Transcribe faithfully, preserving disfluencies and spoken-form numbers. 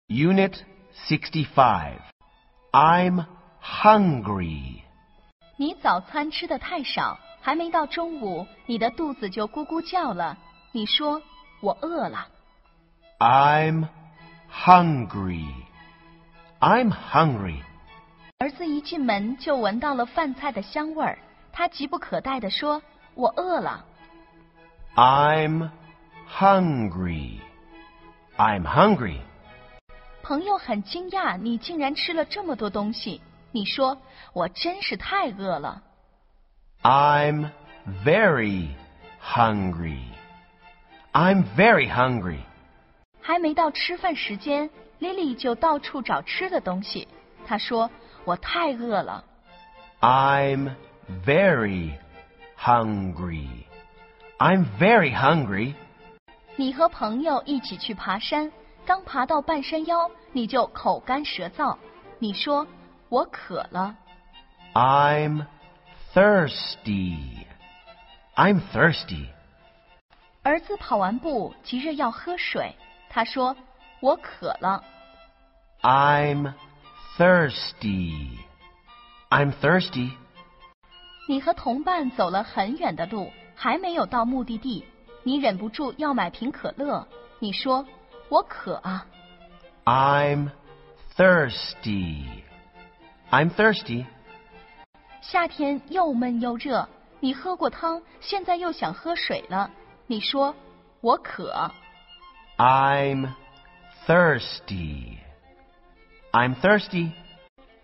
Unit sixty-five. I'm hungry. 你早餐吃的太少，还没到中午，你的肚子就咕咕叫了。你说我饿了。 I'm hungry. I'm hungry. 儿子一进门就闻到了饭菜的香味儿，他急不可待地说：“我饿了。” I'm hungry. I'm hungry. 朋友很惊讶，你竟然吃了这么多东西。你说：“我真是太饿了。” I'm very hungry. I'm very hungry. 还没到吃饭时间，莉莉就到处找吃的东西。她说：“我太饿了。” I'm very hungry. I'm very hungry. 你和朋友一起去爬山，刚爬到半山腰，你就口干舌燥。你说：“我渴了。” I'm thirsty. I'm thirsty. 儿子跑完步，急着要喝水。他说：“我渴了。” I'm thirsty. I'm thirsty. 你和同伴走了很远的路，还没有到目的地，你忍不住要买瓶可乐。你说：“我渴啊。” I'm thirsty. I'm thirsty. 夏天又闷又热，你喝过汤，现在又想喝水了。你说：“我渴。” I'm thirsty. I'm thirsty.